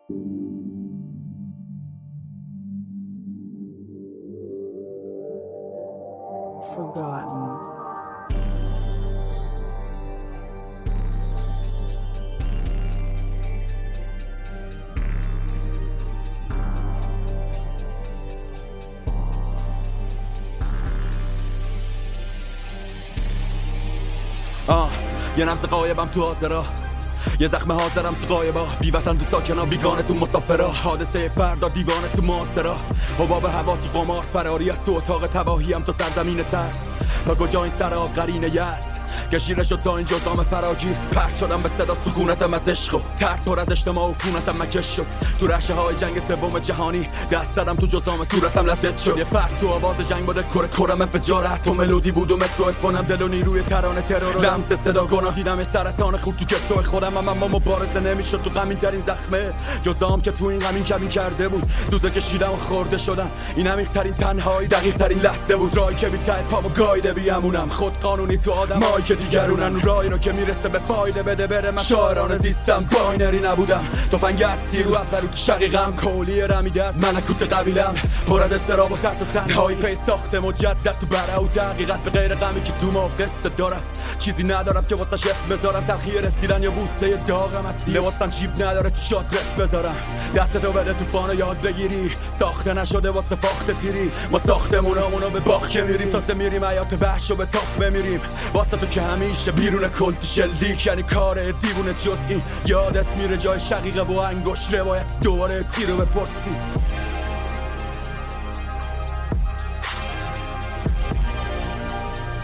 Forgotten. یه نبض قایبم تو حاضرا، یه زخم حاضرم تو غایبا، بی وطن تو ساکنا، بیگانه تو مسافرا، حادثه فردا دیوانه تو معاصرا، حباب هوا تو قمار، فراری از تو اتاق تباهیم تو سرزمین ترس، تا کجا این سراب قرینه یس کشیره شد تا این جزام فراگیر، پرد شدم به صدا سکونتم از عشق و ترد پر از اجتماع و خونتم مکش شد، تو رشه های جنگ سوم جهانی دست زدم تو جزام صورتم لزد شد، یه فرد تو آواز جنگ بوده کره کرم انفجاره، تو ملودی بود و مترو کنم دل و نیروی ترانه ترور لمس صدا کنم، دیدم سرطان خود تو کتو خودم، اما مبارزه نمیشد تو غمین ترین زخمه جزام که تو این غمین کمین کرده بود، دوزه کشیدم و خورده شدم، این عمیق ترین تنهایی دقیق ترین لحظه بود، راهی که بی ته پامو گایده بیامونم، خود قانونی تو آدمایی که دیگرونن، راهی رو که میرسه به فایده بده بره، من شاعرانه زیستم باینری نبودم، تفنگ از تیر و اپرو تو شقیقم، کولی رمیده از ملکوت قبیلم، پر از استراب و ترس و تنهایی، پی ساخت مجدد تو بره و حقیقت به غیر غمی که تو ما قصه دارم، چیزی ندارم که واسه اسم بذارم، تلخی رسیدن یا بوسه داغم هستی، لباسم جیب نداره تو شادرس بذارم، دستتو بده طوفانو یاد بگیری، ساخته نشده واسه فاخت تیری، ما ساختمونامونو به باغ میریم، تازه میریم حیات وحشو به تاخ بمیریم، واسه تو که همیشه بیرون کلت شلیک، یعنی کار دیوونه جز این، یادت میره جای شقیقه و انگوش روایت دوباره تیرو بپرسی.